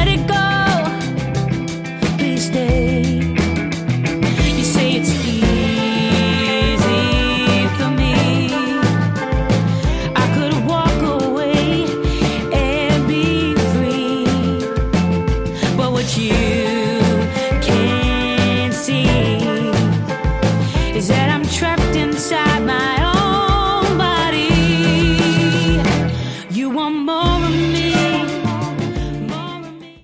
let it go. Please stay. You say it's easy for me. I could walk away and be free, but what you